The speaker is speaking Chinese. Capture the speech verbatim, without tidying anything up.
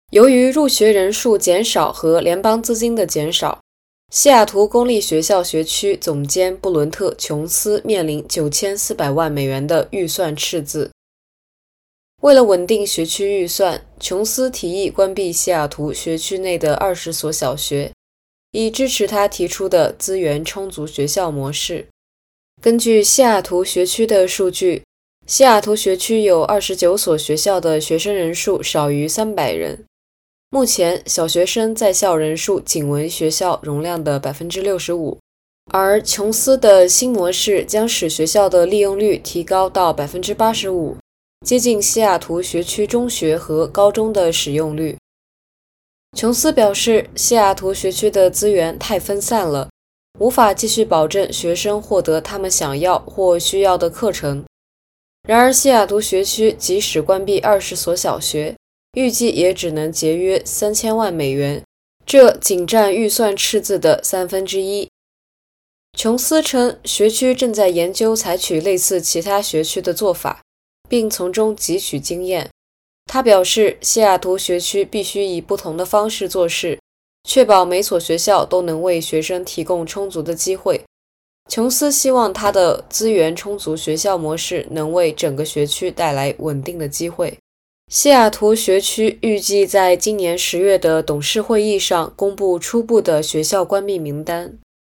由于入学人数减少和联邦资金的减少，西雅图公立学校学区总监布伦特·琼斯面临九千四百万美元的预算赤字。为了稳定学区预算，琼斯提议关闭西雅图学区内的二十所小学，以支持他提出的资源充足学校模式。根据西雅图学区的数据，西雅图学区有二十九所学校的学生人数少于三百人。目前，小学生在校人数仅为学校容量的 百分之六十五， 而琼斯的新模式将使学校的利用率提高到 百分之八十五， 接近西雅图学区中学和高中的使用率。琼斯表示，西雅图学区的资源太分散了，无法继续保证学生获得他们想要或需要的课程。然而，西雅图学区即使关闭二十所小学，预计也只能节约三千万美元，这仅占预算赤字的三分之一。琼斯称，学区正在研究采取类似其他学区的做法，并从中汲取经验。他表示，西雅图学区必须以不同的方式做事，确保每所学校都能为学生提供充足的机会。琼斯希望他的资源充足学校模式能为整个学区带来稳定的机会。西雅图学区预计在今年十月的董事会议上公布初步的学校关闭名单。